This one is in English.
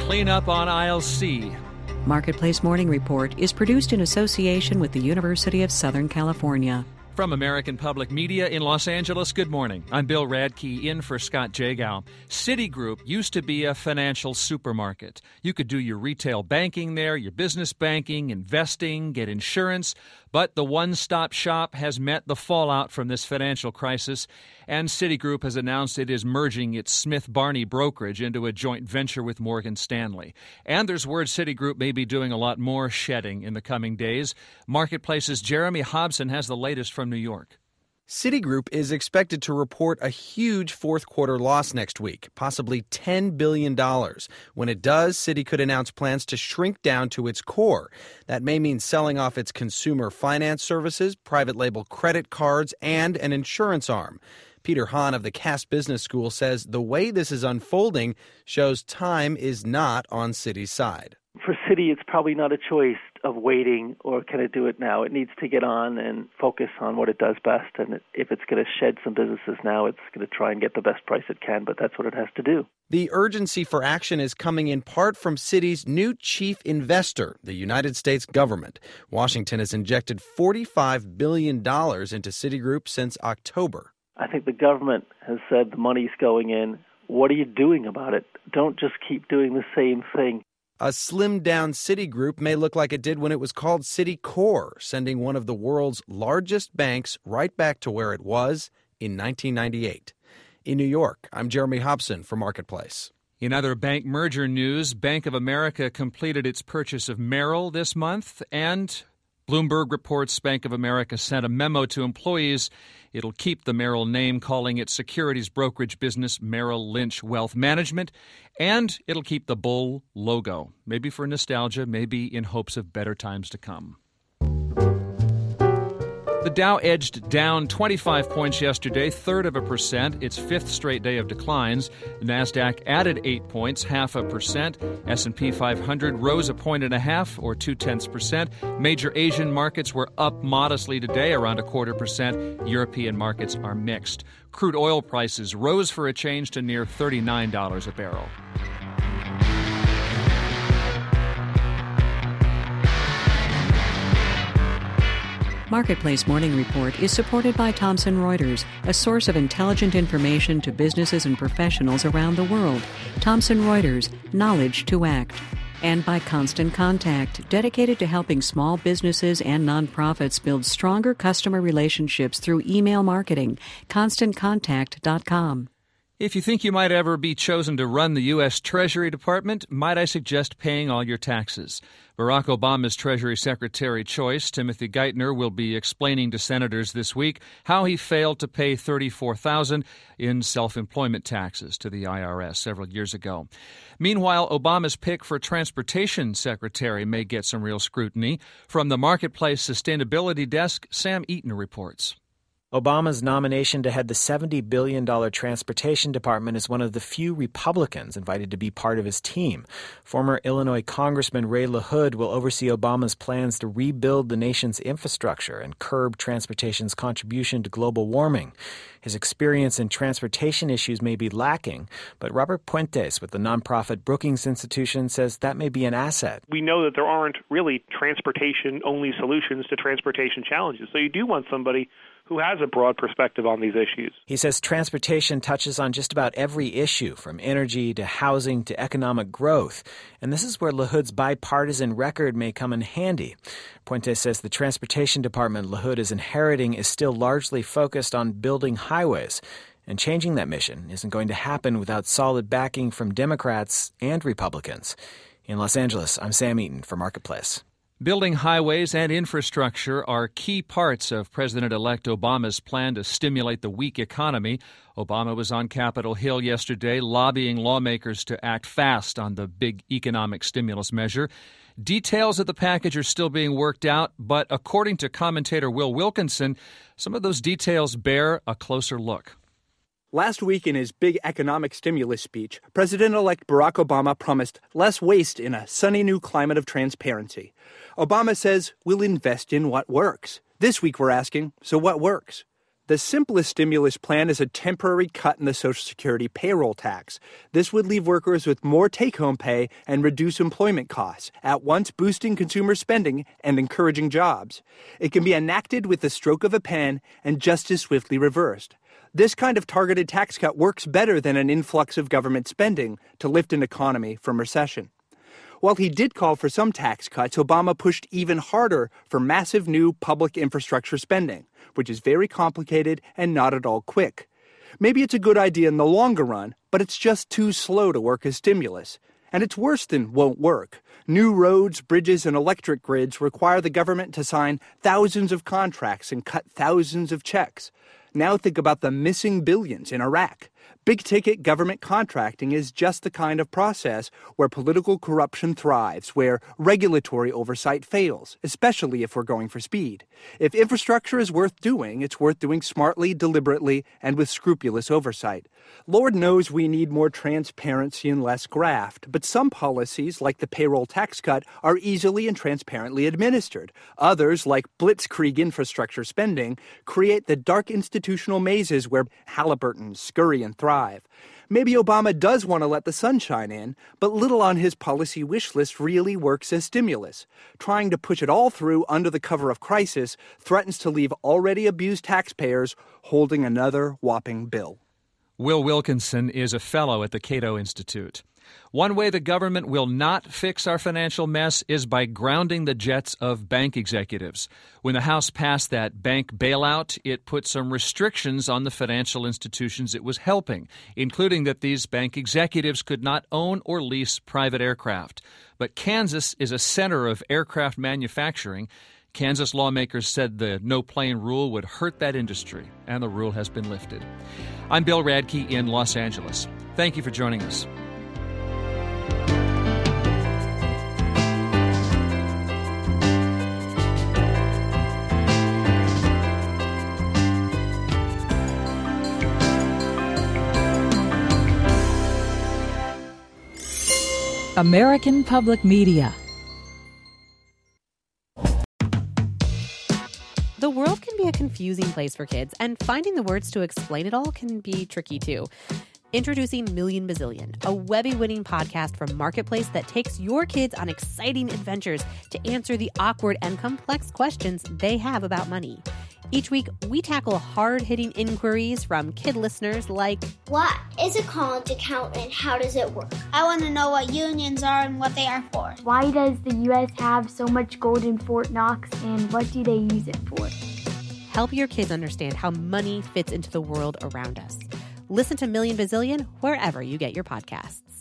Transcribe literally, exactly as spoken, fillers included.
clean up on aisle C. Marketplace Morning Report is produced in association with the University of Southern California. From American Public Media in Los Angeles, good morning. I'm Bill Radke, in for Scott Jagow. Citigroup used to be a financial supermarket. You could do your retail banking there, your business banking, investing, get insurance. But the one-stop shop has met the fallout from this financial crisis, and Citigroup has announced it is merging its Smith Barney brokerage into a joint venture with Morgan Stanley. And there's word Citigroup may be doing a lot more shedding in the coming days. Marketplace's Jeremy Hobson has the latest from New York. Citigroup is expected to report a huge fourth quarter loss next week, possibly ten billion dollars. When it does, Citi could announce plans to shrink down to its core. That may mean selling off its consumer finance services, private label credit cards, and an insurance arm. Peter Hahn of the Cass Business School says the way this is unfolding shows time is not on Citi's side. For Citi, it's probably not a choice of waiting or can it do it now. It needs to get on and focus on what it does best. And if it's going to shed some businesses now, it's going to try and get the best price it can. But that's what it has to do. The urgency for action is coming in part from Citi's new chief investor, the United States government. Washington has injected forty-five billion dollars into Citigroup since October. I think the government has said the money's going in. What are you doing about it? Don't just keep doing the same thing. A slimmed-down Citigroup may look like it did when it was called Citicorp, sending one of the world's largest banks right back to where it was in nineteen ninety-eight. In New York, I'm Jeremy Hobson for Marketplace. In other bank merger news, Bank of America completed its purchase of Merrill this month, and Bloomberg reports Bank of America sent a memo to employees. It'll keep the Merrill name, calling its securities brokerage business Merrill Lynch Wealth Management, and it'll keep the Bull logo, maybe for nostalgia, maybe in hopes of better times to come. The Dow edged down twenty-five points yesterday, third of a percent, its fifth straight day of declines. The Nasdaq added eight points, half a percent. S and P five hundred rose a point and a half, or two-tenths percent. Major Asian markets were up modestly today, around a quarter percent. European markets are mixed. Crude oil prices rose for a change to near thirty-nine dollars a barrel. Marketplace Morning Report is supported by Thomson Reuters, a source of intelligent information to businesses and professionals around the world. Thomson Reuters, knowledge to act. And by Constant Contact, dedicated to helping small businesses and nonprofits build stronger customer relationships through email marketing. constant contact dot com. If you think you might ever be chosen to run the U S. Treasury Department, might I suggest paying all your taxes? Barack Obama's Treasury Secretary choice, Timothy Geithner, will be explaining to senators this week how he failed to pay thirty-four thousand dollars in self-employment taxes to the I R S several years ago. Meanwhile, Obama's pick for Transportation Secretary may get some real scrutiny. From the Marketplace Sustainability Desk, Sam Eaton reports. Obama's nomination to head the seventy billion dollars Transportation Department is one of the few Republicans invited to be part of his team. Former Illinois Congressman Ray LaHood will oversee Obama's plans to rebuild the nation's infrastructure and curb transportation's contribution to global warming. His experience in transportation issues may be lacking, but Robert Puentes with the nonprofit Brookings Institution says that may be an asset. We know that there aren't really transportation-only solutions to transportation challenges, so you do want somebody who has a broad perspective on these issues. He says transportation touches on just about every issue, from energy to housing to economic growth. And this is where LaHood's bipartisan record may come in handy. Puentes says the Transportation Department LaHood is inheriting is still largely focused on building highways. And changing that mission isn't going to happen without solid backing from Democrats and Republicans. In Los Angeles, I'm Sam Eaton for Marketplace. Building highways and infrastructure are key parts of President-elect Obama's plan to stimulate the weak economy. Obama was on Capitol Hill yesterday lobbying lawmakers to act fast on the big economic stimulus measure. Details of the package are still being worked out, but according to commentator Will Wilkinson, some of those details bear a closer look. Last week in his big economic stimulus speech, President-elect Barack Obama promised less waste in a sunny new climate of transparency. Obama says we'll invest in what works. This week we're asking, so what works? The simplest stimulus plan is a temporary cut in the Social Security payroll tax. This would leave workers with more take-home pay and reduce employment costs, at once boosting consumer spending and encouraging jobs. It can be enacted with the stroke of a pen and just as swiftly reversed. This kind of targeted tax cut works better than an influx of government spending to lift an economy from recession. While he did call for some tax cuts, Obama pushed even harder for massive new public infrastructure spending, which is very complicated and not at all quick. Maybe it's a good idea in the longer run, but it's just too slow to work as stimulus. And it's worse than won't work. New roads, bridges, and electric grids require the government to sign thousands of contracts and cut thousands of checks. Now think about the missing billions in Iraq. Big-ticket government contracting is just the kind of process where political corruption thrives, where regulatory oversight fails, especially if we're going for speed. If infrastructure is worth doing, it's worth doing smartly, deliberately, and with scrupulous oversight. Lord knows we need more transparency and less graft, but some policies, like the payroll tax cut, are easily and transparently administered. Others, like blitzkrieg infrastructure spending, create the dark institutional mazes where Halliburton scurry and thrive. Maybe Obama does want to let the sunshine in, but little on his policy wish list really works as stimulus. Trying to push it all through under the cover of crisis threatens to leave already abused taxpayers holding another whopping bill. Will Wilkinson is a fellow at the Cato Institute. One way the government will not fix our financial mess is by grounding the jets of bank executives. When the House passed that bank bailout, it put some restrictions on the financial institutions it was helping, including that these bank executives could not own or lease private aircraft. But Kansas is a center of aircraft manufacturing. Kansas lawmakers said the no-plane rule would hurt that industry, and the rule has been lifted. I'm Bill Radke in Los Angeles. Thank you for joining us. American Public Media. The world can be a confusing place for kids, and finding the words to explain it all can be tricky too. Introducing Million Bazillion, a Webby-winning podcast from Marketplace that takes your kids on exciting adventures to answer the awkward and complex questions they have about money. Each week, we tackle hard-hitting inquiries from kid listeners like, what is a college account and how does it work? I want to know what unions are and what they are for. Why does the U S have so much gold in Fort Knox and what do they use it for? Help your kids understand how money fits into the world around us. Listen to Million Bazillion wherever you get your podcasts.